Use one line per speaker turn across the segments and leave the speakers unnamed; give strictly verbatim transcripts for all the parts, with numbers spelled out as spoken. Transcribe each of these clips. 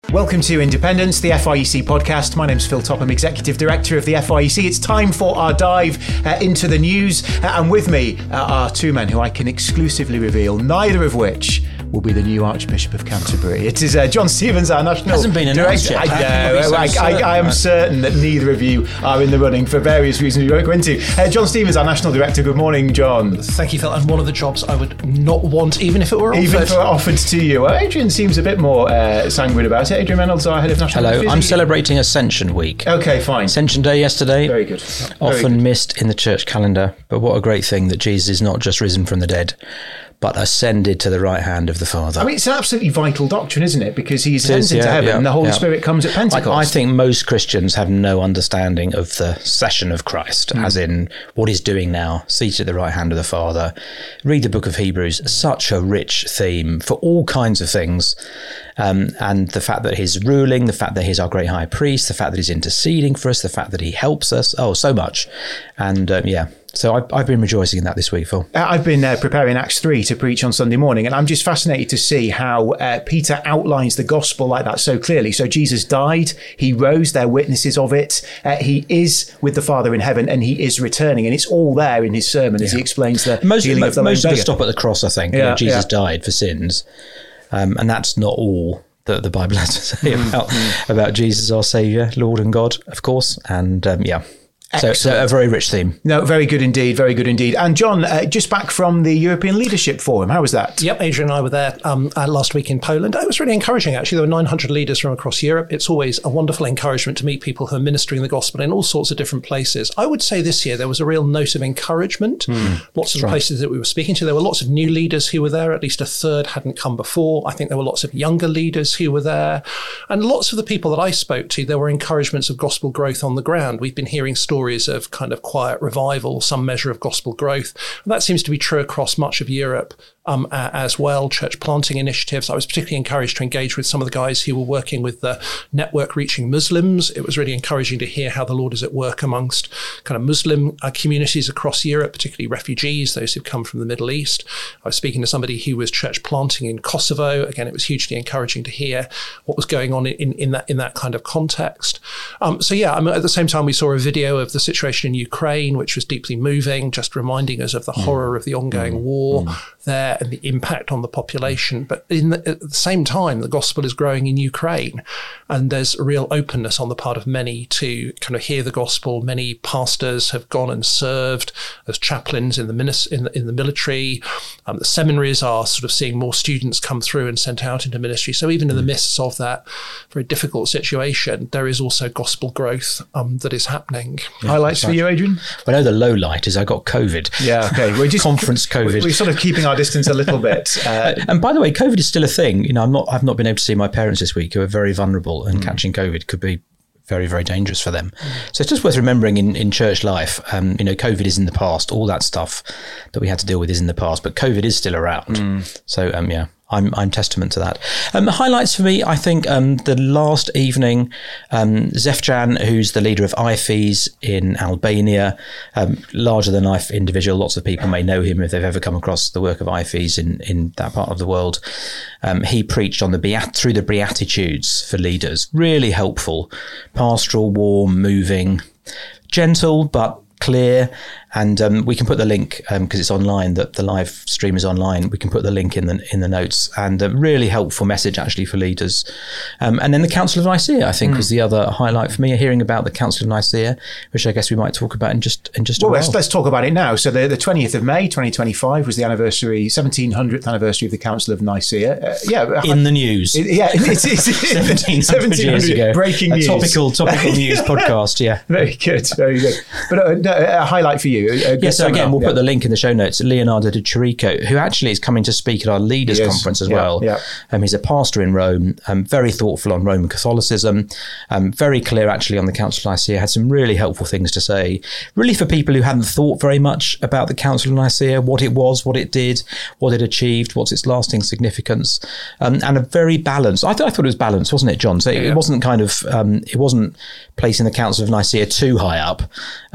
Welcome to Independence, the F I E C podcast. My name's Phil Topham, Executive Director of the F I E C. It's time for our dive uh, into the news. Uh, and with me uh, are two men who I can exclusively reveal, neither of which will be the new Archbishop of Canterbury. It is uh, John Stevens, our National
Hasn't been
Director.
Yet.
I know, so I, I, I am certain that neither of you are in the running for various reasons we won't go into. Uh, John Stevens, our National Director. Good morning, John.
Thank you, Phil. And one of the jobs I would not want, even if it were offered.
Even if it were offered to you. Well, Adrian seems a bit more uh, sanguine about it. Adrian Reynolds, our Head of National
Hello,
Affairs.
I'm celebrating Ascension Week.
Okay, fine.
Ascension Day yesterday.
Very good. Very
Often
good.
missed in the church calendar, but what a great thing that Jesus is not just risen from the dead, but ascended to the right hand of the Father.
I mean, it's an absolutely vital doctrine, isn't it? Because he ascends
It is,
into
yeah,
heaven
yeah,
and the Holy
yeah.
Spirit comes at Pentecost.
I, I think most Christians have no understanding of the session of Christ, mm. as in what he's doing now, seated at the right hand of the Father. Read the book of Hebrews, such a rich theme for all kinds of things. Um, and the fact that he's ruling, the fact that he's our great high priest, the fact that he's interceding for us, the fact that he helps us. Oh, so much. And um, yeah. So I've, I've been rejoicing in that this week, Phil.
I've been uh, preparing Acts three to preach on Sunday morning, and I'm just fascinated to see how uh, Peter outlines the gospel like that so clearly. So Jesus died, he rose, they're witnesses of it. Uh, he is with the Father in heaven, and he is returning, and it's all there in his sermon as
yeah.
he explains the
most,
healing of the
most
lame
of
beggar.
us stop at the cross, I think.
Yeah,
You know, Jesus
yeah.
died for sins, um, and that's not all that the Bible has to say about about Jesus, our Saviour, Lord and God, of course. And um, yeah. So, so a very rich theme.
No, very good indeed, very good indeed. And John, uh, just back from the European Leadership Forum, how was that?
Yep, Adrian and I were there um, uh, last week in Poland. It was really encouraging, actually. There were nine hundred leaders from across Europe. It's always a wonderful encouragement to meet people who are ministering the gospel in all sorts of different places. I would say this year there was a real note of encouragement. Mm, lots of the places that we were speaking to, there were lots of new leaders who were there. At least a third hadn't come before. I think there were lots of younger leaders who were there. And lots of the people that I spoke to, there were encouragements of gospel growth on the ground. We've been hearing stories of kind of quiet revival, some measure of gospel growth. And that seems to be true across much of Europe um, uh, as well. Church planting initiatives. I was particularly encouraged to engage with some of the guys who were working with the network Reaching Muslims. It was really encouraging to hear how the Lord is at work amongst kind of Muslim uh, communities across Europe, particularly refugees, those who've come from the Middle East. I was speaking to somebody who was church planting in Kosovo. Again, it was hugely encouraging to hear what was going on in, in that in that kind of context. Um, so yeah, I mean, at the same time, we saw a video of the situation in Ukraine, which was deeply moving, just reminding us of the mm. horror of the ongoing mm. war mm. there and the impact on the population. But in the, at the same time, the gospel is growing in Ukraine, and there's a real openness on the part of many to kind of hear the gospel. Many pastors have gone and served as chaplains in the minis- in the, in the military. Um, the seminaries are sort of seeing more students come through and sent out into ministry. So even in the midst of that very difficult situation, there is also gospel growth um, that is happening.
Yeah, Highlights for you, Adrian?
Well, I know the low light is I got COVID.
Yeah, okay. We're just
conference COVID.
We're sort of keeping our distance a little bit. Uh,
and by the way, COVID is still a thing. You know, I'm not. I've not been able to see my parents this week, who are very vulnerable, and mm. catching COVID could be very, very dangerous for them. Mm. So it's just worth remembering in, in church life. Um, you know, COVID is in the past. All that stuff that we had to deal with is in the past, but COVID is still around. Mm. So um, yeah. I'm, I'm testament to that. Um, highlights for me, I think um, the last evening, um, Zefjan, who's the leader of I F E S in Albania, um, larger than life individual, lots of people may know him if they've ever come across the work of I F E S in, in that part of the world. Um, he preached on the Beat- through the Beatitudes for leaders, really helpful, pastoral, warm, moving, gentle, but clear. And um, we can put the link, because um, it's online, that the live stream is online. We can put the link in the in the notes. And a really helpful message, actually, for leaders. Um, and then the Council of Nicaea, I think, mm. was the other highlight for me, hearing about the Council of Nicaea, which I guess we might talk about in just in just
well,
a while.
Let's, let's talk about it now. So the, the twentieth of May, twenty twenty-five was the anniversary, seventeen hundredth anniversary of the Council of Nicaea. Uh, yeah,
in the news.
It, yeah, it's, it's, it's
seventeen hundred years ago.
Breaking
a
news.
Topical, topical news podcast, yeah.
Very good, very good. But uh, no, a highlight for you. A, a
yeah, so again, we'll
yeah.
put the link in the show notes. Leonardo Di Chirico, who actually is coming to speak at our leaders conference as
yeah,
well.
Yeah.
Um, he's a pastor in Rome, um, very thoughtful on Roman Catholicism, um, very clear actually on the Council of Nicaea, had some really helpful things to say, really for people who hadn't thought very much about the Council of Nicaea, what it was, what it did, what it achieved, what's its lasting significance, um, and a very balanced, I, th- I thought it was balanced, wasn't it, John? So it,
yeah.
it wasn't kind of, um, it wasn't placing the Council of Nicaea too high up. Um, it was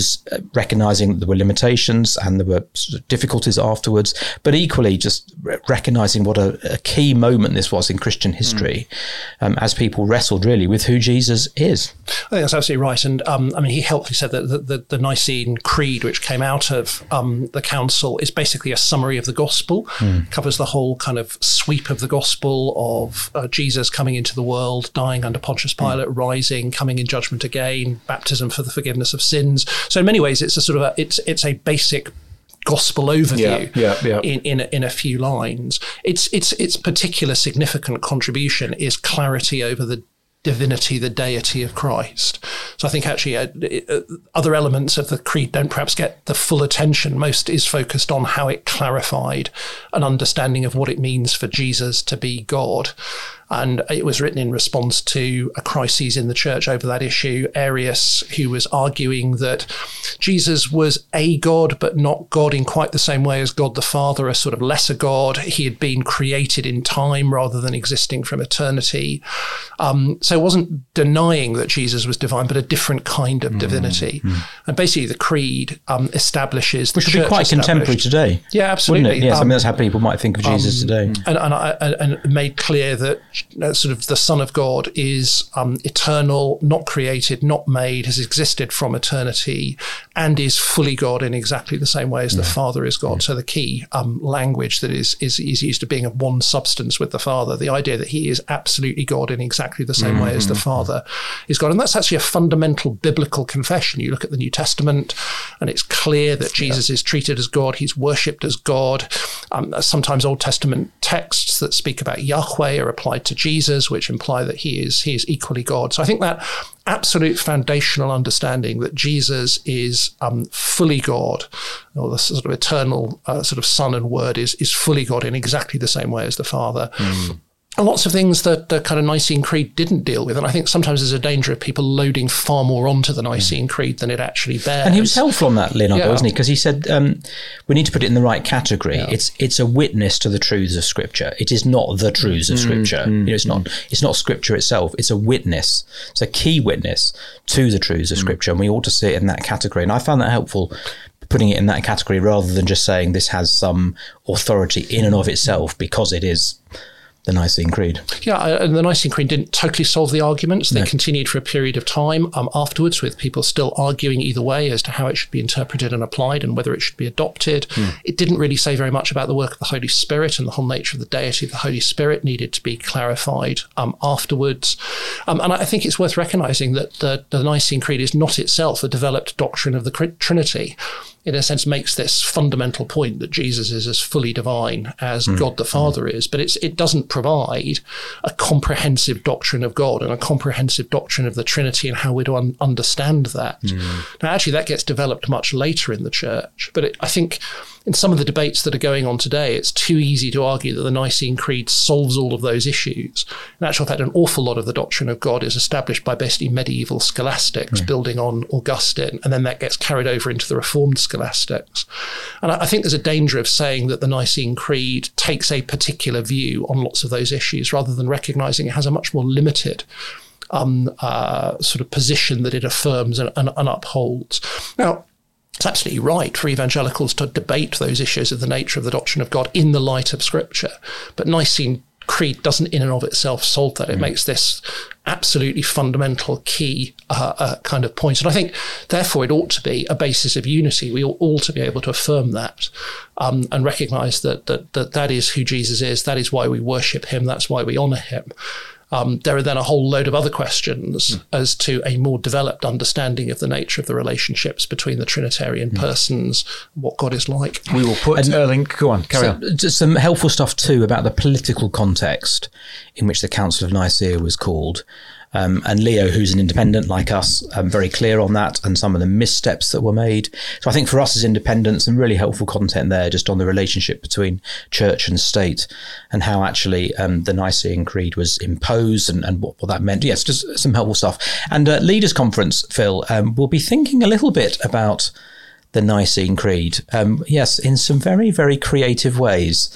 was recognising that there were limitations and there were sort of difficulties afterwards, but equally just recognising what a, a key moment this was in Christian history, mm. um, as people wrestled really with who Jesus is.
I think that's absolutely right. And um, I mean, he helpfully said that the, the, the Nicene Creed, which came out of um, the council, is basically a summary of the gospel, mm. covers the whole kind of sweep of the gospel of uh, Jesus coming into the world, dying under Pontius Pilate, mm. rising, coming in judgment again, baptism for the forgiveness of sins. So in many ways, it's a sort of a, it's it's a basic gospel overview
yeah, yeah, yeah.
in in a, in a few lines. Its its its particular significant contribution is clarity over the divinity, the deity of Christ. So I think actually uh, uh, other elements of the creed don't perhaps get the full attention. Most is focused on how it clarified an understanding of what it means for Jesus to be God. And it was written in response to a crisis in the church over that issue. Arius, who was arguing that Jesus was a God, but not God in quite the same way as God the Father, a sort of lesser God. He had been created in time rather than existing from eternity. Um, so it wasn't denying that Jesus was divine, but a different kind of divinity. Mm-hmm. And basically the creed um, establishes...
Which would be quite contemporary today.
Yeah, absolutely.
Wouldn't it? Yes,
um,
I mean, that's how people might think of Jesus um, today.
And, and, I, and made clear that Uh, sort of the Son of God is um, eternal, not created, not made, has existed from eternity, and is fully God in exactly the same way as yeah. the Father is God. Yeah. So the key um, language that is, is is used to being of one substance with the Father, the idea that he is absolutely God in exactly the same mm-hmm. way as the Father is God. And that's actually a fundamental biblical confession. You look at the New Testament, and it's clear that Jesus yeah. is treated as God. He's worshipped as God. Um, sometimes Old Testament texts that speak about Yahweh are applied to Jesus, which imply that he is he is equally God. So I think that absolute foundational understanding that Jesus is um, fully God, or the sort of eternal uh, sort of Son and Word is is fully God in exactly the same way as the Father. Mm. And lots of things that the kind of Nicene Creed didn't deal with. And I think sometimes there's a danger of people loading far more onto the Nicene Creed than it actually bears.
And he was helpful on that, Leonardo, yeah. wasn't he? Because he said um, we need to put it in the right category. Yeah. It's it's a witness to the truths of Scripture. It is not the truths of Scripture. Mm, you know, it's not it's not Scripture itself. It's a witness. It's a key witness to the truths of mm. Scripture, and we ought to see it in that category. And I found that helpful, putting it in that category rather than just saying this has some authority in and of itself because it is the Nicene Creed.
Yeah, and the Nicene Creed didn't totally solve the arguments. They no. continued for a period of time um, afterwards, with people still arguing either way as to how it should be interpreted and applied and whether it should be adopted. Mm. It didn't really say very much about the work of the Holy Spirit, and the whole nature of the deity of the Holy Spirit needed to be clarified um, afterwards. Um, and I think it's worth recognising that the, the Nicene Creed is not itself a developed doctrine of the Trinity. In a sense, makes this fundamental point that Jesus is as fully divine as mm. God the Father mm. is, but it's, it doesn't provide a comprehensive doctrine of God and a comprehensive doctrine of the Trinity and how we're to un- understand that. Mm. Now, actually, that gets developed much later in the church, but it, I think in some of the debates that are going on today, it's too easy to argue that the Nicene Creed solves all of those issues. In actual fact, an awful lot of the doctrine of God is established by basically medieval scholastics, mm. building on Augustine, and then that gets carried over into the Reformed scholastics. And I think there's a danger of saying that the Nicene Creed takes a particular view on lots of those issues rather than recognising it has a much more limited um, uh, sort of position that it affirms and, and, and upholds. Now, it's absolutely right for evangelicals to debate those issues of the nature of the doctrine of God in the light of Scripture. But Nicene Creed doesn't in and of itself solve that. It mm. makes this absolutely fundamental key uh, uh, kind of point. And I think, therefore, it ought to be a basis of unity. We ought all to be able to affirm that um, and recognise that, that, that that is who Jesus is. That is why we worship him. That's why we honour him. Um, there are then a whole load of other questions mm. as to a more developed understanding of the nature of the relationships between the Trinitarian mm. persons, what God is like.
We will put a link. Go on, carry
so,
on.
Just some helpful stuff too about the political context in which the Council of Nicaea was called. Um, and Leo, who's an independent like us, um, very clear on that and some of the missteps that were made. So I think for us as independents, some really helpful content there just on the relationship between church and state and how actually um, the Nicene Creed was imposed and, and what, what that meant. Yes, just some helpful stuff. And uh, Leaders Conference, Phil, um, will be thinking a little bit about the Nicene Creed. Um, yes, in some very, very creative ways.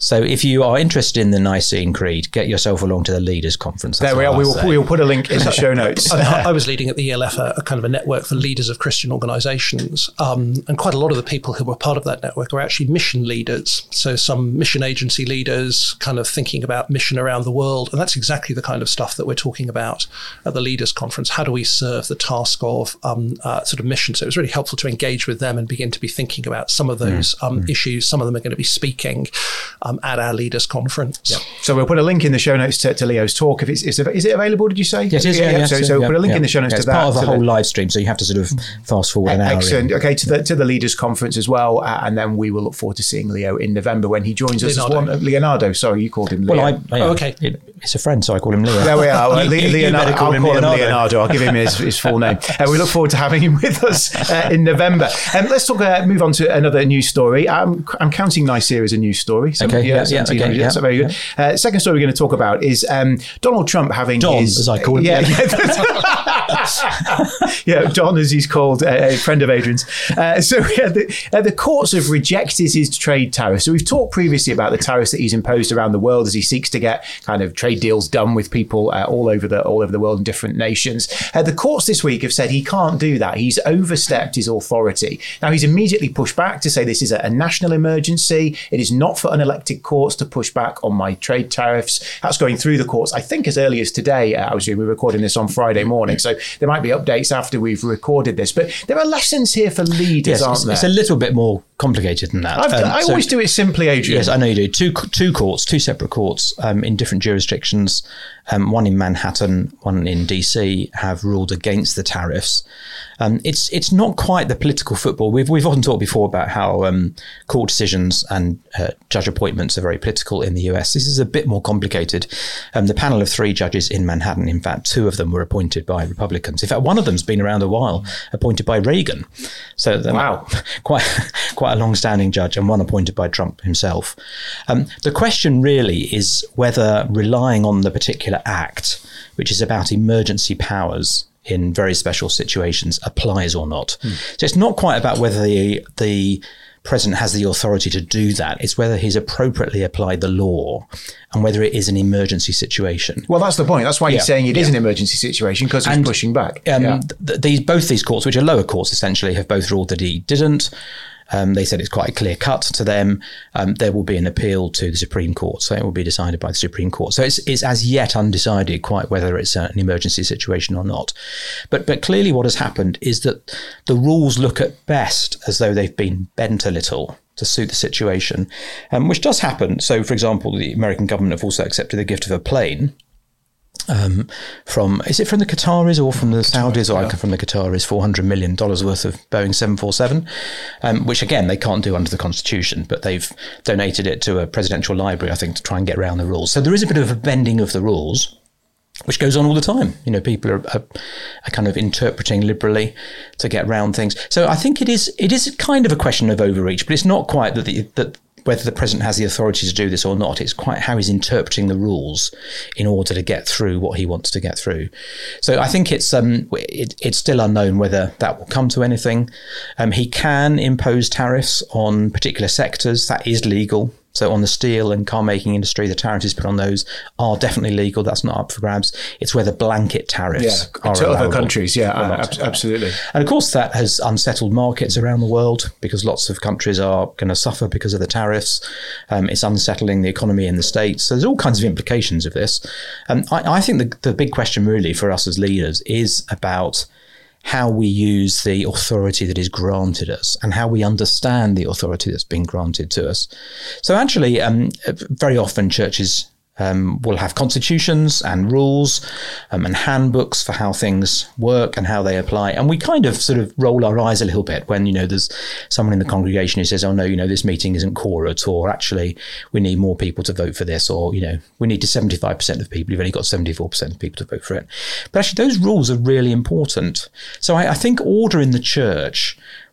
So if you are interested in the Nicene Creed, get yourself along to the Leaders Conference. That's
there we are. We will, we will put a link in the show notes.
I, I was leading at the E L F a, a kind of a network for leaders of Christian organisations, um, and quite a lot of the people who were part of that network are actually mission leaders. So some mission agency leaders kind of thinking about mission around the world, and that's exactly the kind of stuff that we're talking about at the Leaders Conference. How do we serve the task of um, uh, sort of mission? So it was really helpful to engage with them and begin to be thinking about some of those mm. Um, mm. issues. Some of them are going to be speaking um, at our Leaders Conference.
Yeah. So we'll put a link in the show notes to, to Leo's talk. If it's, is, it, is it available, did you say?
Yes, it is. Yeah, yeah, yeah,
so
so,
so
yeah,
put a link
yeah.
in the show notes
yeah,
to
it's
that.
It's part of a whole
the,
live stream, so you have to sort of fast forward an hour.
Excellent.
In.
Okay, to the to the Leaders Conference as well, uh, and then we will look forward to seeing Leo in November when he joins us
Leonardo.
as one. Uh, Leonardo, sorry, you called him Leo.
Well, I, yeah,
oh, okay.
It, it's a friend, so I call him Leo.
There we are. Well,
you, you, you
Leonardo,
call
I'll
him
call
Leonardo.
him Leonardo. I'll give him his, his full name. Uh, we look forward to having him with us uh, in November. Um, let's talk. Uh, move on to another news story. I'm, I'm counting Nicaea as a news story. So,
okay, yeah, yeah,
yeah,
okay, yeah,
that's very good.
Yeah.
Uh, second story we're going to talk about is um, Donald Trump having
Don,
his,
as I call him.
Yeah, yeah, yeah, Don, as he's called, uh, a friend of Adrian's. Uh, so yeah, the, uh, the courts have rejected his trade tariffs. So we've talked previously about the tariffs that he's imposed around the world as he seeks to get kind of trade deals done with people uh, all over the all over the world in different nations. Uh, the courts this week have said he can't do that. He's overstepped his authority. Now he's immediately pushed back to say this is a, a national emergency. It is not for unelected courts to push back on my trade tariffs. That's going through the courts, I think, as early as today. Uh, I was we're recording this on Friday morning, so there might be updates after we've recorded this. But there are lessons here for leaders,
yes,
aren't
it's,
there?
It's a little bit more complicated than that.
I've,
Um,
I
so-
always do it simply, Adrian.
Yes, I know you do. Two two courts, two separate courts um, in different jurisdictions. Um, one in Manhattan, one in D C, have ruled against the tariffs. Um, it's it's not quite the political football. We've we've often talked before about how um, court decisions and uh, judge appointments are very political in the U S. This is a bit more complicated. Um, the panel of three judges in Manhattan, in fact, two of them were appointed by Republicans. In fact, one of them's been around a while, appointed by Reagan. So
Wow.
quite quite a long-standing judge, and one appointed by Trump himself. Um, the question really is whether relying on the particular act, which is about emergency powers in very special situations, applies or not. Hmm. So it's not quite about whether the the president has the authority to do that. It's whether he's appropriately applied the law and whether it is an emergency situation.
Well, that's the point. That's why
Yeah.
he's saying it is
Yeah.
an emergency situation, because he's
And,
pushing back.
Um,
yeah.
th- these both these courts, which are lower courts essentially, have both ruled that he didn't. Um, they said it's quite a clear cut to them. Um, there will be an appeal to the Supreme Court, so it will be decided by the Supreme Court. So it's, it's as yet undecided quite whether it's an emergency situation or not. But but clearly what has happened is that the rules look at best as though they've been bent a little to suit the situation, um, which does happen. So, for example, the American government have also accepted the gift of a plane. Um, from is it from the Qataris or from the Qatar, Saudis or yeah. from the Qataris, four hundred million dollars worth of Boeing seven forty-seven, um, which again they can't do under the Constitution, but they've donated it to a presidential library, I think, to try and get around the rules. So there is a bit of a bending of the rules, which goes on all the time. You know, people are, are, are kind of interpreting liberally to get around things. So I think it is it is kind of a question of overreach, but it's not quite that the, that. whether the president has the authority to do this or not. It's quite how he's interpreting the rules in order to get through what he wants to get through. So I think it's um it, it's still unknown whether that will come to anything. Um, he can impose tariffs on particular sectors. That is legal. So on the steel and car making industry, the tariffs he's put on those are definitely legal. That's not up for grabs. It's whether blanket tariffs
yeah,
are
to other
allowable
countries. Yeah,
or
uh,
not.
ab- absolutely.
And of course, that has unsettled markets around the world because lots of countries are going to suffer because of the tariffs. Um, it's unsettling the economy in the States. So there's all kinds of implications of this. And I, I think the, the big question really for us as leaders is about how we use the authority that is granted us and how we understand the authority that's been granted to us. So actually, um, very often churches um, will have constitutions and rules um, and handbooks for how things work and how they apply. And we kind of sort of roll our eyes a little bit when, you know, there's someone in the congregation who says, oh, no, you know, this meeting isn't quorate, or actually we need more people to vote for this, or, you know, we need to seventy-five percent of people. You've only got seventy-four percent of people to vote for it. But actually, those rules are really important. So I, I think order in the church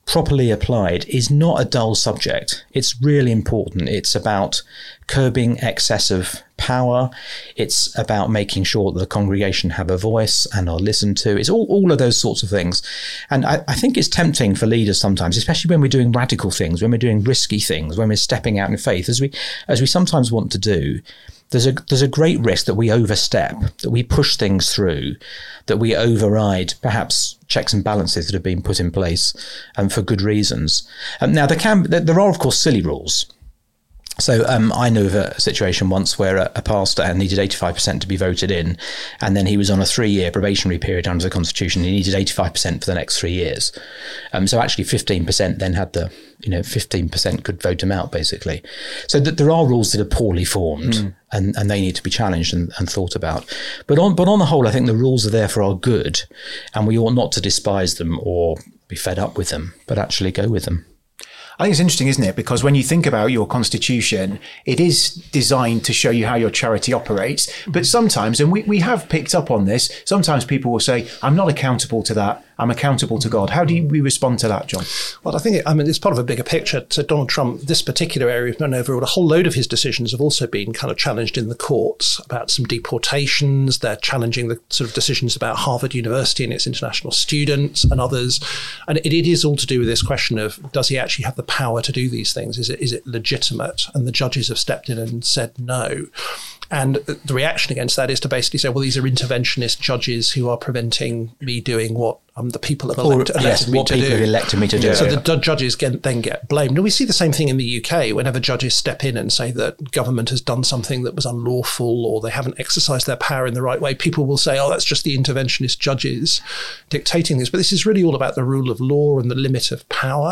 properly applied, is not a dull subject. It's really important. It's about curbing excessive power. It's about making sure that the congregation have a voice and are listened to. It's all, all of those sorts of things. And I, I think it's tempting for leaders sometimes, especially when we're doing radical things, when we're doing risky things, when we're stepping out in faith, as we as we sometimes want to do. There's a there's a great risk that we overstep, that we push things through, that we override perhaps checks and balances that have been put in place um, for good reasons. Um, now, there can there are, of course, silly rules. So um, I knew of a situation once where a, a pastor needed eighty-five percent to be voted in, and then he was on a three-year probationary period under the Constitution. He needed eighty-five percent for the next three years. Um, so actually fifteen percent then had the, you know, fifteen percent could vote him out, basically. So that there are rules that are poorly formed, mm. and, and they need to be challenged and, and thought about. But on, but on the whole, I think the rules are there for our good, and we ought not to despise them or be fed up with them, but actually go with them.
I think it's interesting, isn't it? Because when you think about your constitution, it is designed to show you how your charity operates. But sometimes, and we, we have picked up on this, sometimes people will say, I'm not accountable to that. I'm accountable to God. How do we respond to that, John?
Well, I think, it, I mean, it's part of a bigger picture. So Donald Trump, this particular area of overall, a whole load of his decisions have also been kind of challenged in the courts about some deportations. They're challenging the sort of decisions about Harvard University and its international students and others. And it, it is all to do with this question of, does he actually have the power to do these things? Is it is it legitimate? And the judges have stepped in and said no. And the reaction against that is to basically say, well, these are interventionist judges who are preventing me doing what um, the people have elect-
or,
elected
yes,
me
what
to
people
do.
have elected me to do.
So
yeah.
the judges get, then get blamed. And we see the same thing in the U K whenever judges step in and say that government has done something that was unlawful or they haven't exercised their power in the right way. People will say, oh, that's just the interventionist judges dictating this. But this is really all about the rule of law and the limit of power.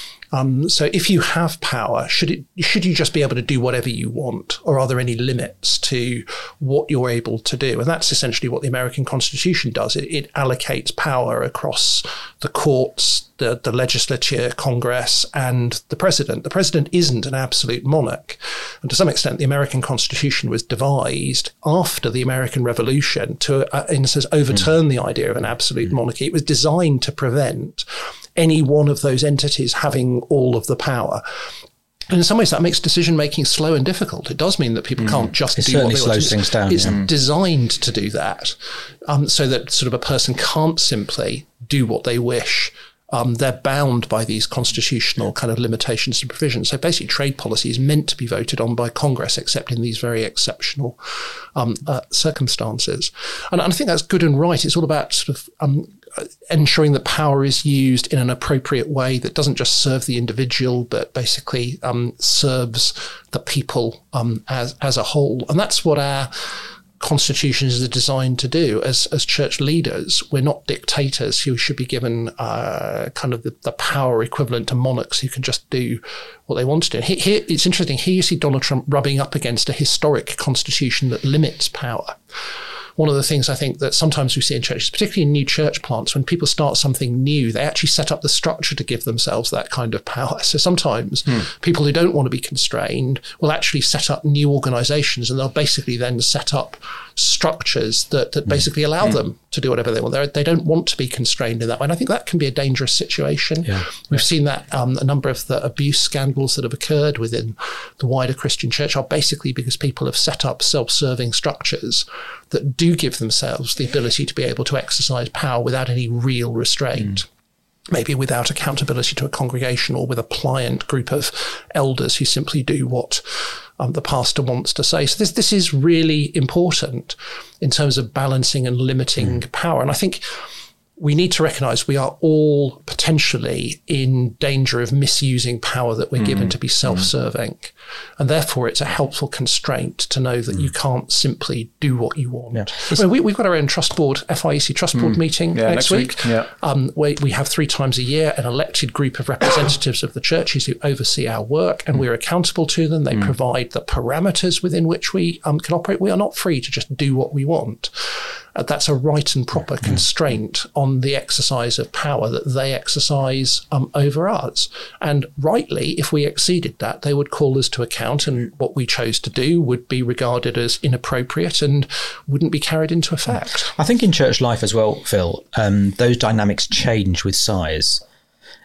Um, so if you have power, should it should you just be able to do whatever you want, or are there any limits to what you're able to do? And that's essentially what the American Constitution does. It, it allocates power across the courts, the, the legislature, Congress, and the president. The president isn't an absolute monarch. And to some extent, the American Constitution was devised after the American Revolution to, uh, in a sense, overturn mm. the idea of an absolute mm. monarchy. It was designed to prevent any one of those entities having all of the power. And in some ways, that makes decision-making slow and difficult. It does mean that people mm. can't just
it
do what they want.
It certainly slows things down.
It's
yeah.
designed to do that, um, so that sort of a person can't simply do what they wish. Um, they're bound by these constitutional kind of limitations and provisions. So basically, trade policy is meant to be voted on by Congress, except in these very exceptional um, uh, circumstances. And, and I think that's good and right. It's all about sort of um, ensuring that power is used in an appropriate way that doesn't just serve the individual, but basically um, serves the people um, as as a whole. And that's what our constitutions are designed to do. As as church leaders, we're not dictators who should be given uh, kind of the, the power equivalent to monarchs who can just do what they want to do. Here, here, it's interesting. Here you see Donald Trump rubbing up against a historic constitution that limits power. One of the things I think that sometimes we see in churches, particularly in new church plants, when people start something new, they actually set up the structure to give themselves that kind of power. So sometimes hmm. people who don't want to be constrained will actually set up new organizations, and they'll basically then set up structures that, that mm. basically allow mm. them to do whatever they want. They're, they don't want to be constrained in that way. And I think that can be a dangerous situation. Yeah. We've yeah. seen that um, a number of the abuse scandals that have occurred within the wider Christian church are basically because people have set up self-serving structures that do give themselves the ability to be able to exercise power without any real restraint. Mm. Maybe without accountability to a congregation, or with a pliant group of elders who simply do what um, the pastor wants to say. So this this is really important in terms of balancing and limiting mm. power. And I think we need to recognise we are all potentially in danger of misusing power that we're mm. given to be self-serving. Mm. And therefore, it's a helpful constraint to know that mm. you can't simply do what you want. Yeah. I mean, we, we've got our own Trust Board, F I E C Trust Board mm. meeting yeah, next, next week. week. Yeah. Um, we, we have three times a year an elected group of representatives of the churches who oversee our work, and mm. we're accountable to them. They mm. provide the parameters within which we um, can operate. We are not free to just do what we want. Uh, that's a right and proper mm. constraint on the exercise of power that they exercise um, over us. And rightly, if we exceeded that, they would call us to account, and what we chose to do would be regarded as inappropriate and wouldn't be carried into effect.
I think in church life as well, Phil, um, those dynamics change with size.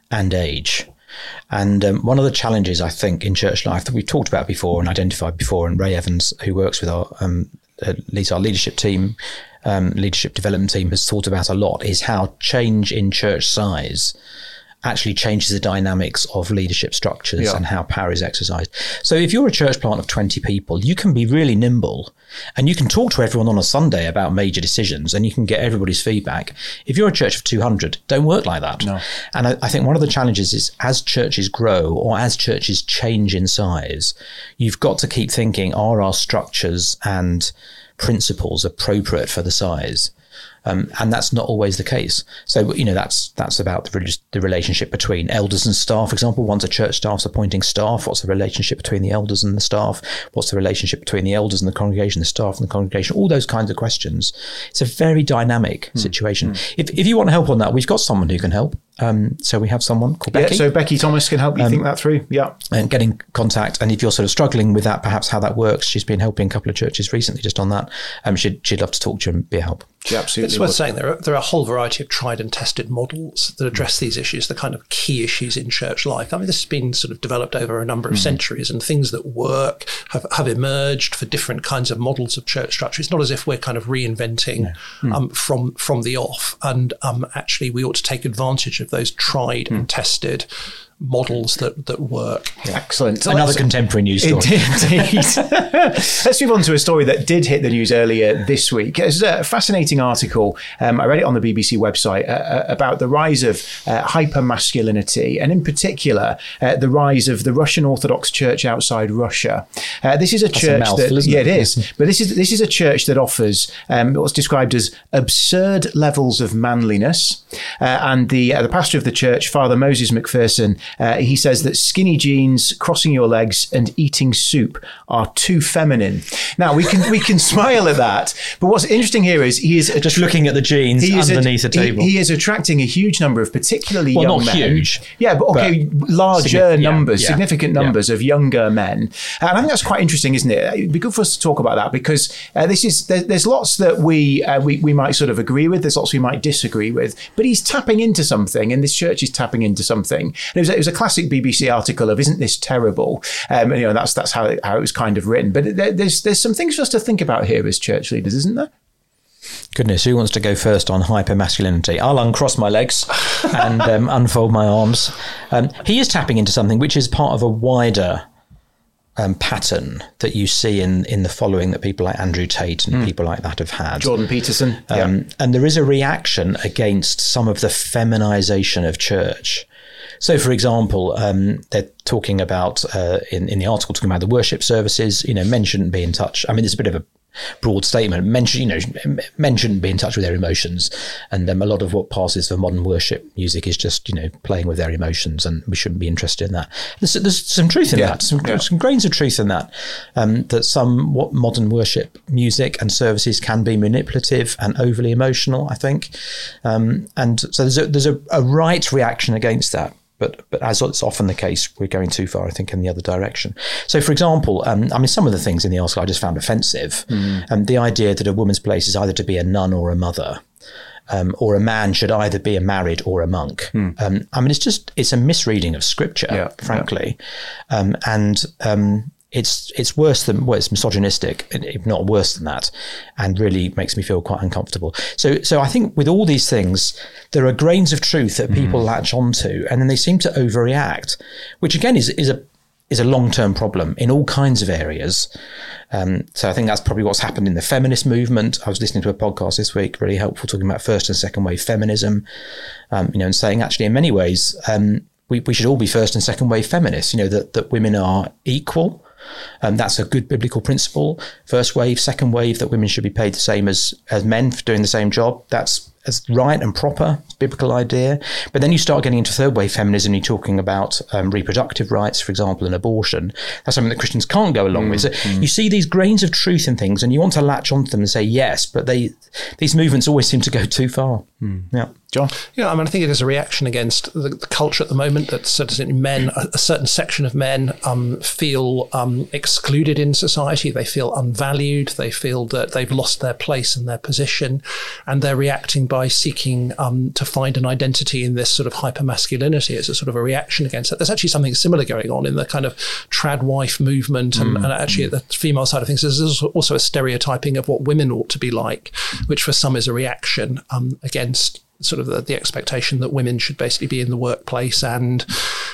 and age. And um, one of the challenges, I think, in church life that we've talked about before and identified before, and Ray Evans, who works with our um, uh, leads our leadership team, um, leadership development team, has thought about a lot, is how change in church size actually changes the dynamics of leadership structures yeah. and how power is exercised. So if you're a church plant of twenty people, you can be really nimble and you can talk to everyone on a Sunday about major decisions and you can get everybody's feedback. If you're a church of two hundred, don't work like that.
No.
And I, I think one of the challenges is as churches grow or as churches change in size, you've got to keep thinking, are our structures and principles appropriate for the size? Um, and that's not always the case. So, you know, that's that's about the, the relationship between elders and staff. For example, once a church staff's appointing staff, what's the relationship between the elders and the staff? What's the relationship between the elders and the congregation, the staff and the congregation? All those kinds of questions. It's a very dynamic mm. situation. Mm. If if you want help on that, we've got someone who can help. Um, so we have someone called
yeah,
Becky.
So Becky Thomas can help you um, think that through. Yeah.
And get in contact. And if you're sort of struggling with that, perhaps how that works, she's been helping a couple of churches recently just on that. Um, she'd, she'd love to talk to you and be a help.
She absolutely
It's worth
would.
saying there are, there are a whole variety of tried and tested models that address these issues, the kind of key issues in church life. I mean, this has been sort of developed over a number of mm. centuries, and things that work have, have emerged for different kinds of models of church structure. It's not as if we're kind of reinventing yeah. mm. um, from from the off. And um, actually, we ought to take advantage of those tried mm. and tested models that that work.
Yeah. Excellent. So
Another contemporary news story.
Indeed. Let's move on to a story that did hit the news earlier this week. It's a fascinating article. Um, I read it on the B B C website uh, about the rise of uh, hypermasculinity, and in particular, uh, the rise of the Russian Orthodox Church outside Russia. Uh, this is a
That's
church
a mouthful,
that,
isn't
yeah,
it?
it is. But this is this is a church that offers um, what's described as absurd levels of manliness. Uh, and the uh, the pastor of the church, Father Moses McPherson, Uh, he says that skinny jeans, crossing your legs, and eating soup are too feminine. Now we can we can smile at that, but what's interesting here is he is
just looking at the jeans underneath
a,
the table.
He, he is attracting a huge number of particularly
well,
young
not
men.
huge,
yeah, but okay, but larger
signi-
numbers,
yeah, yeah,
significant numbers yeah. of younger men, and I think that's quite interesting, isn't it? It'd be good for us to talk about that because uh, this is there, there's lots that we, uh, we we might sort of agree with. There's lots we might disagree with, but he's tapping into something, and this church is tapping into something. And it was, it was a classic B B C article of "Isn't this terrible?" Um, and, you know, that's that's how it, how it was kind of written. But there, there's there's some things for us to think about here as church leaders, isn't there?
Goodness, who wants to go first on hypermasculinity? I'll uncross my legs and um, unfold my arms. Um, he is tapping into something which is part of a wider um, pattern that you see in, in the following that people like Andrew Tate and mm. people like that have had.
Jordan Peterson.
Um, yeah. And there is a reaction against some of the feminization of church. So, for example, um, they're talking about, uh, in, in the article, talking about the worship services, you know, men shouldn't be in touch. I mean, it's a bit of a broad statement. Men, you know, men shouldn't be in touch with their emotions. And um, a lot of what passes for modern worship music is just, you know, playing with their emotions, and we shouldn't be interested in that. There's, there's some truth in yeah. that, some, yeah. some grains of truth in that, um, that some what modern worship music and services can be manipulative and overly emotional, I think. Um, and so there's a, there's a, a right reaction against that. But but as it's often the case, we're going too far, I think, in the other direction. So, for example, um, I mean, some of the things in the article I just found offensive. Mm. Um, the idea that a woman's place is either to be a nun or a mother, um, or a man should either be a married or a monk. Mm. Um, I mean, it's just, it's a misreading of scripture, yeah, frankly. Yeah. Um, and um, it's it's worse than, well, it's misogynistic, if not worse than that, and really makes me feel quite uncomfortable. So so I think with all these things, there are grains of truth that people mm. latch onto, and then they seem to overreact, which again is is a is a long-term problem in all kinds of areas. Um, so I think that's probably what's happened in the feminist movement. I was listening to a podcast this week, really helpful, talking about first and second wave feminism, um, you know, and saying actually in many ways, um, we, we should all be first and second wave feminists, you know, that, that women are equal. Um, that's a good biblical principle. First wave, second wave, that women should be paid the same as, as men for doing the same job. That's, that's right and proper, biblical idea. But then you start getting into third wave feminism, you're talking about um, reproductive rights, for example, and abortion. That's something that Christians can't go along mm, with. So mm. you see these grains of truth in things and you want to latch onto them and say yes, but they these movements always seem to go too far. Mm. Yeah.
John?
Yeah, I mean, I think it is a reaction against the, the culture at the moment that certainly men, a, a certain section of men um, feel um, excluded in society. They feel unvalued. They feel that they've lost their place and their position, and they're reacting by seeking um, to find an identity in this sort of hypermasculinity as a sort of a reaction against that. There's actually something similar going on in the kind of trad wife movement, and, mm. and actually at the female side of things, there's also a stereotyping of what women ought to be like, which for some is a reaction um, against sort of the, the expectation that women should basically be in the workplace and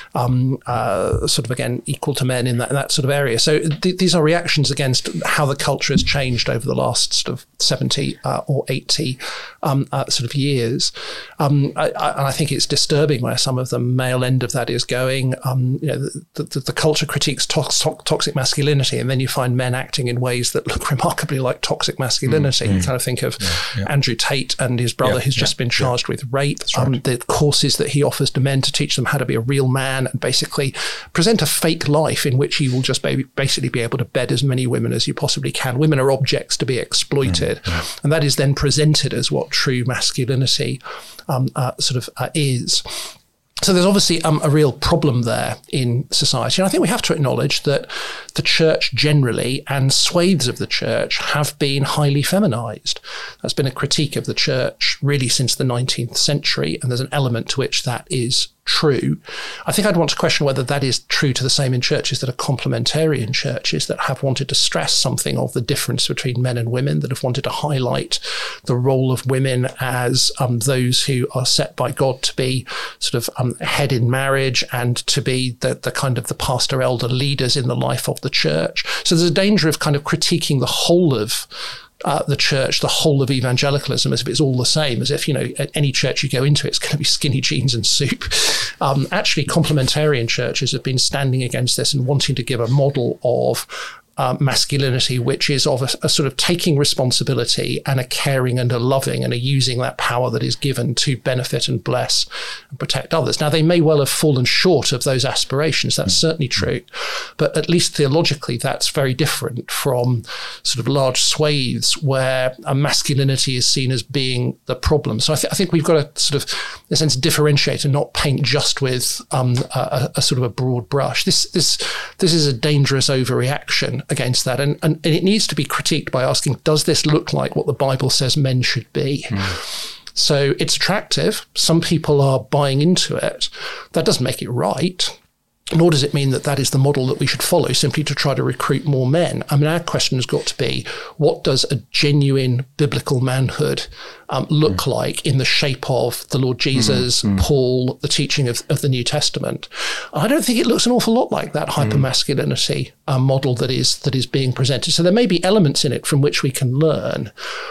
um, uh, sort of, again, equal to men in that, in that sort of area. So th- these are reactions against how the culture has changed over the last sort of seventy uh, or eighty um, uh, sort of years. Um, I, I, and I think it's disturbing where some of the male end of that is going. Um, you know, the, the, the culture critiques tox- to- toxic masculinity, and then you find men acting in ways that look remarkably like toxic masculinity. Mm-hmm. You kind of think of yeah, yeah. Andrew Tate and his brother, yeah, who's yeah, just been charged yeah. with rape, right. um, the courses that he offers to men to teach them how to be a real man and basically present a fake life in which he will just ba- basically be able to bed as many women as you possibly can. Women are objects to be exploited. Mm-hmm. And that is then presented as what true masculinity um, uh, sort of uh, is. So there's obviously um, a real problem there in society. And I think we have to acknowledge that the church generally and swathes of the church have been highly feminized. That's been a critique of the church really since the nineteenth century. And there's an element to which that is true. I think I'd want to question whether that is true to the same in churches that are complementarian churches that have wanted to stress something of the difference between men and women, that have wanted to highlight the role of women as um, those who are set by God to be sort of um, head in marriage and to be the, the kind of the pastor elder leaders in the life of the church. So there's a danger of kind of critiquing the whole of Uh, the church, the whole of evangelicalism, as if it's all the same, as if, you know, at any church you go into, it's going to be skinny jeans and soup. Um, actually, complementarian churches have been standing against this and wanting to give a model of Uh, masculinity, which is of a, a sort of taking responsibility and a caring and a loving and a using that power that is given to benefit and bless and protect others. Now, they may well have fallen short of those aspirations. That's mm-hmm. certainly true. But at least theologically, that's very different from sort of large swathes where a masculinity is seen as being the problem. So I, th- I think we've got to sort of, in a sense, differentiate and not paint just with um, a, a sort of a broad brush. This, this, this is a dangerous overreaction against that. And, and, and it needs to be critiqued by asking, does this look like what the Bible says men should be? Mm. So it's attractive. Some people are buying into it. That doesn't make it right. Nor does it mean that that is the model that we should follow simply to try to recruit more men. I mean, our question has got to be, what does a genuine biblical manhood um, look mm. like in the shape of the Lord Jesus, mm. Paul, the teaching of, of the New Testament? I don't think it looks an awful lot like that hypermasculinity um, model that is that is being presented. So there may be elements in it from which we can learn,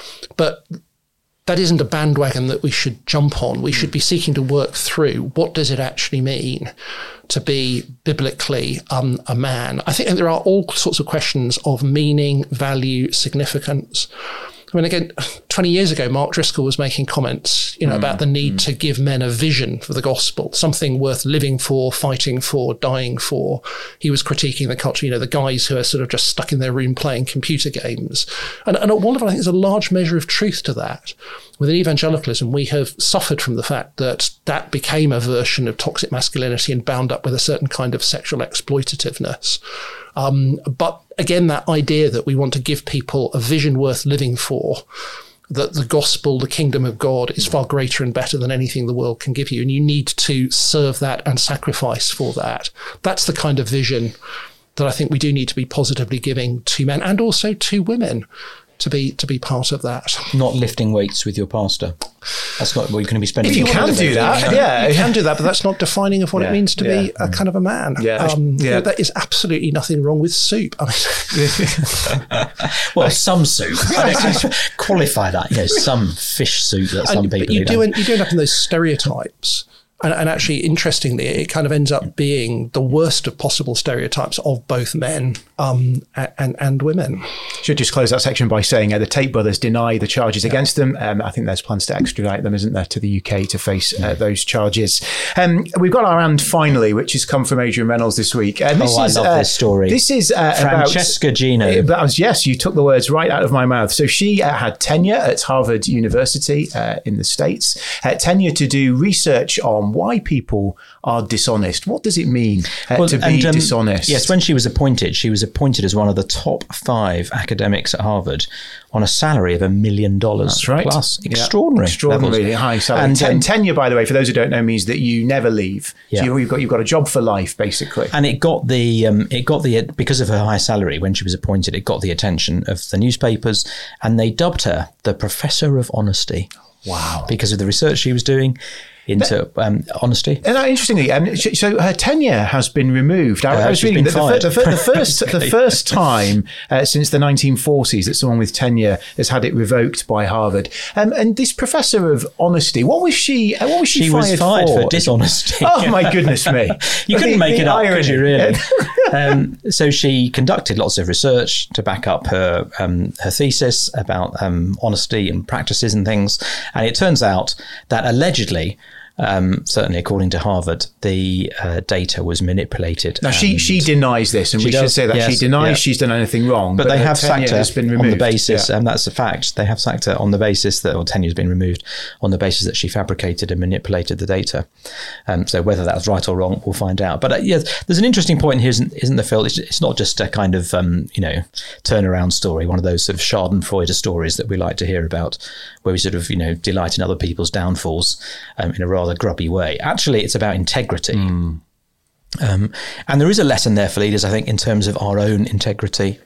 but that isn't a bandwagon that we should jump on. We should be seeking to work through, what does it actually mean to be biblically um, a man? I think there are all sorts of questions of meaning, value, significance. I mean, again, twenty years ago, Mark Driscoll was making comments, you know, mm, about the need mm. to give men a vision for the gospel, something worth living for, fighting for, dying for. He was critiquing the culture, you know, the guys who are sort of just stuck in their room playing computer games. And, and at one level, I think there's a large measure of truth to that. Within evangelicalism, we have suffered from the fact that that became a version of toxic masculinity and bound up with a certain kind of sexual exploitativeness. Um, but again, that idea that we want to give people a vision worth living for, that the gospel, the kingdom of God is far greater and better than anything the world can give you, and you need to serve that and sacrifice for that. That's the kind of vision that I think we do need to be positively giving to men and also to women. To be to be part of that.
Not lifting weights with your pastor. That's not what you're going to be spending.
If you can do that,
you know,
yeah,
you can do that, but that's not defining of what
yeah,
it means to
yeah.
be a kind of a man.
Yeah,
um,
yeah.
You know, there is absolutely nothing wrong with soup. I mean,
well, some soup. Qualify that. You know, some fish soup that some
and,
people.
But you do
don't.
end, you do end up in those stereotypes And, and actually, interestingly, it kind of ends up being the worst of possible stereotypes of both men um, and, and women.
Should just close that section by saying uh, the Tate brothers deny the charges yeah. against them. Um, I think there's plans to extradite them, isn't there, to the U K to face uh, those charges. Um, we've got our hand finally, which has come from Adrian Reynolds this week. Uh, this
oh,
is,
I love
uh,
this story.
This is uh,
Francesca
about,
Gino.
Uh, that was, yes, you took the words right out of my mouth. So she uh, had tenure at Harvard University uh, in the States, uh, tenure to do research on why people are dishonest. What does it mean uh, well, to be and, um, dishonest?
Yes, when she was appointed, she was appointed as one of the top five academics at Harvard on a salary of a million dollars
That's right.
plus. Extraordinary.
Yeah. Extraordinarily levels. High salary. And, and tenure, by the way, for those who don't know, means that you never leave. Yeah. So you've got you've got a job for life, basically.
And it got the um, it got the because of her high salary when she was appointed, it got the attention of the newspapers, and they dubbed her the Professor of Honesty.
Wow!
Because of the research she was doing into um, honesty.
And uh, interestingly, um, so her tenure has been removed. I, uh, I was reading that the, the, the, the first the first time uh, since the nineteen forties that someone with tenure has had it revoked by Harvard. Um, and this Professor of Honesty, what was she? Uh, what was she,
she
fired,
was fired
for?
for dishonesty.
Oh my goodness me!
You couldn't
the,
make
the
it up,
irony.
could you? Really? um, so she conducted lots of research to back up her um, her thesis about um, honesty and practices and things, and it turns out that allegedly. Um, certainly, according to Harvard, the uh, data was manipulated.
Now, she she denies this, and we does, should say that yes, she denies yeah. she's done anything wrong.
But, but they have sacked her
has been removed.
on the basis,
yeah.
and that's a fact, they have sacked her on the basis that, or tenure has been removed, on the basis that she fabricated and manipulated the data. Um, so whether that's right or wrong, we'll find out. But uh, yeah, there's an interesting point here, isn't, isn't there, Phil? It's, it's not just a kind of, um, you know, turnaround story, one of those sort of Schadenfreude stories that we like to hear about, where we sort of, you know, delight in other people's downfalls um, in a rather grubby way. Actually, it's about integrity. Mm. Um, and there is a lesson there for leaders, I think, in terms of our own integrity.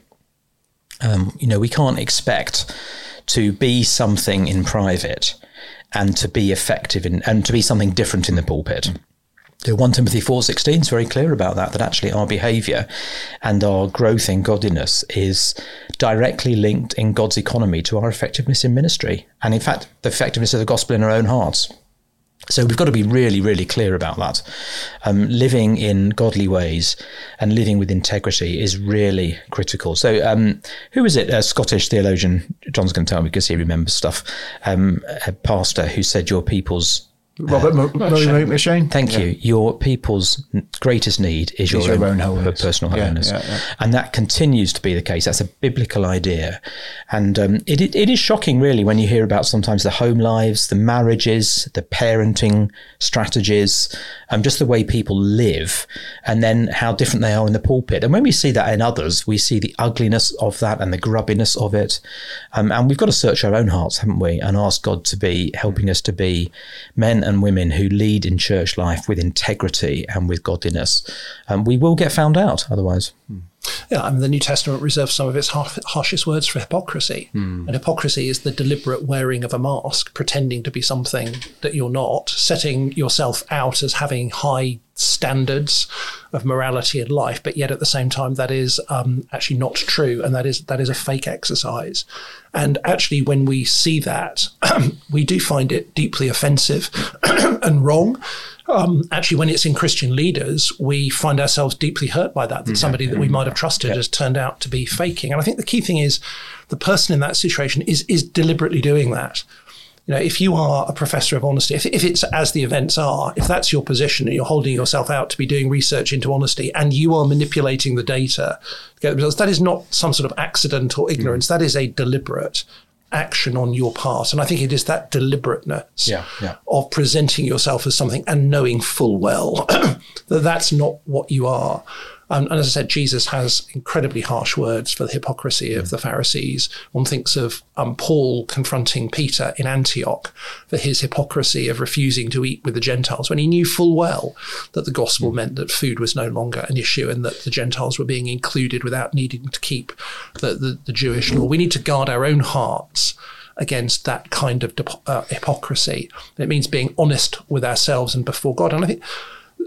Um, you know, we can't expect to be something in private and to be effective in, and to be something different in the pulpit. So First Timothy four sixteen is very clear about that, that actually our behaviour and our growth in godliness is directly linked in God's economy to our effectiveness in ministry. And in fact, the effectiveness of the gospel in our own hearts. So we've got to be really, really clear about that. Um, living in godly ways and living with integrity is really critical. So um, who is it? A Scottish theologian, John's going to tell me because he remembers stuff, um, a pastor who said your people's
Robert uh, McShane.
Thank
yeah.
you. Your people's greatest need is your,
your
own,
own holiness.
personal
yeah,
holiness.
Yeah, yeah.
And that continues to be the case. That's a biblical idea. And um, it, it, it is shocking, really, when you hear about sometimes the home lives, the marriages, the parenting strategies, um, just the way people live, and then how different they are in the pulpit. And when we see that in others, we see the ugliness of that and the grubbiness of it. Um, and we've got to search our own hearts, haven't we, and ask God to be helping us to be men and women who lead in church life with integrity and with godliness. Um, we will get found out otherwise.
Yeah, I mean, the New Testament reserves some of its har- harshest words for hypocrisy. Mm. And hypocrisy is the deliberate wearing of a mask, pretending to be something that you're not, setting yourself out as having high standards of morality and life, but yet at the same time that is um, actually not true, and that is that is a fake exercise. And actually, when we see that, we do find it deeply offensive and wrong. Um, actually, when it's in Christian leaders, we find ourselves deeply hurt by that, that somebody that we might have trusted yeah. has turned out to be faking. And I think the key thing is the person in that situation is is deliberately doing that. You know, if you are a professor of honesty, if, if it's as the events are, if that's your position and you're holding yourself out to be doing research into honesty and you are manipulating the data to get the results, that is not some sort of accident or ignorance. Mm. That is a deliberate action on your part. And I think it is that deliberateness
yeah, yeah.
of presenting yourself as something and knowing full well that that's not what you are. Um, and as I said, Jesus has incredibly harsh words for the hypocrisy of the Pharisees. One thinks of um, Paul confronting Peter in Antioch for his hypocrisy of refusing to eat with the Gentiles when he knew full well that the gospel meant that food was no longer an issue and that the Gentiles were being included without needing to keep the, the, the Jewish law. We need to guard our own hearts against that kind of uh, hypocrisy. It means being honest with ourselves and before God. And I think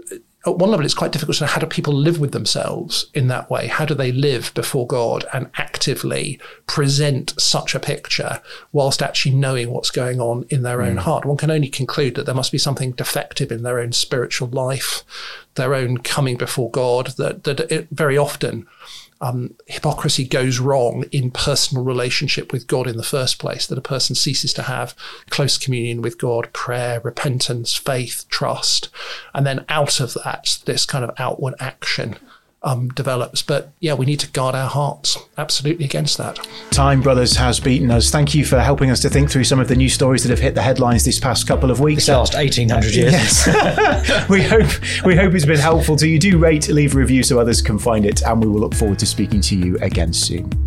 at one level, it's quite difficult to know how do people live with themselves in that way? How do they live before God and actively present such a picture whilst actually knowing what's going on in their mm. own heart? One can only conclude that there must be something defective in their own spiritual life, their own coming before God, that, that it very often um, hypocrisy goes wrong in personal relationship with God in the first place, that a person ceases to have close communion with God, prayer, repentance, faith, trust, and then out of that, this kind of outward action Um, develops. But yeah, we need to guard our hearts absolutely against that.
Time, brothers, has beaten us. Thank you for helping us to think through some of the news stories that have hit the headlines this past couple of weeks.
This last eighteen hundred years.
Yes. we hope we hope it's been helpful to you. Do rate, leave a review so others can find it, and we will look forward to speaking to you again soon.